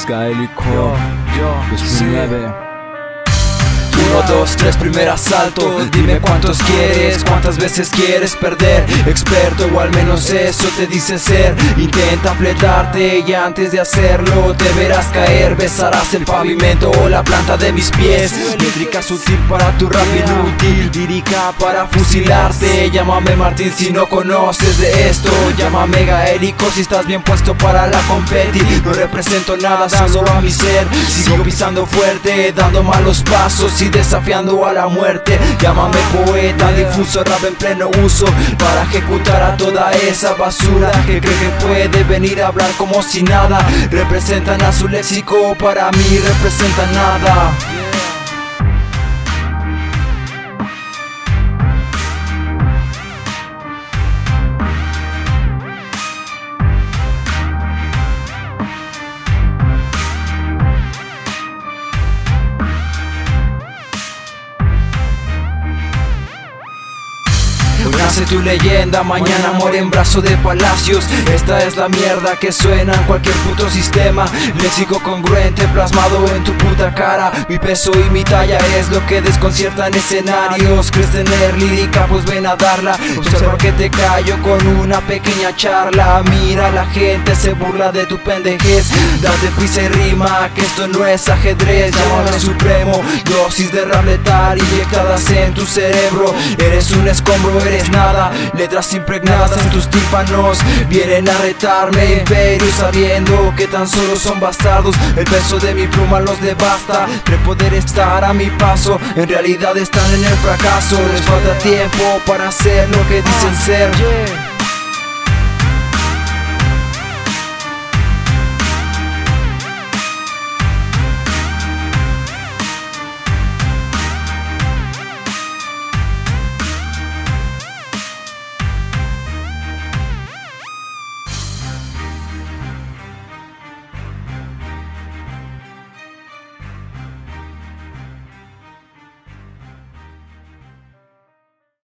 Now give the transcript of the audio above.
Gaélico 2009. 1, 2, 3, primer asalto. Dime cuántos quieres, cuántas veces quieres perder. Experto o al menos eso te dice ser. Intenta fletarte y antes de hacerlo te verás caer. Besarás el pavimento o la planta de mis pies. Métrica sutil para tu rap inútil, lírica para fusilarte. Llámame Martín si no conoces de esto. Llámame Gaélico si estás bien puesto para la competi. No represento nada, solo a mi ser. Sigo pisando fuerte, dando malos pasos y desafiando a la muerte. Llámame poeta, difuso rap en pleno uso para ejecutar a toda esa basura que cree que puede venir a hablar como si nada. Representan a su léxico, para mí representan nada. Nace tu leyenda, mañana muere en brazo de palacios. Esta es la mierda que suena en cualquier puto sistema. Léxico congruente plasmado en tu puta cara. Mi peso y mi talla es lo que desconcierta en escenarios. ¿Crees tener lírica? Pues ven a darla. Observa que te callo con una pequeña charla. Mira, la gente se burla de tu pendejez. Date prisa y rima, que esto no es ajedrez. Llámame supremo, dosis de rap letal inyectadas en tu cerebro. Eres un escombro, eres nada, letras impregnadas en tus tímpanos. Vienen a retarme, imperio, sabiendo que tan solo son bastardos. El peso de mi pluma los devasta. Creen poder estar a mi paso, en realidad están en el fracaso. Les falta tiempo para hacer lo que dicen ser.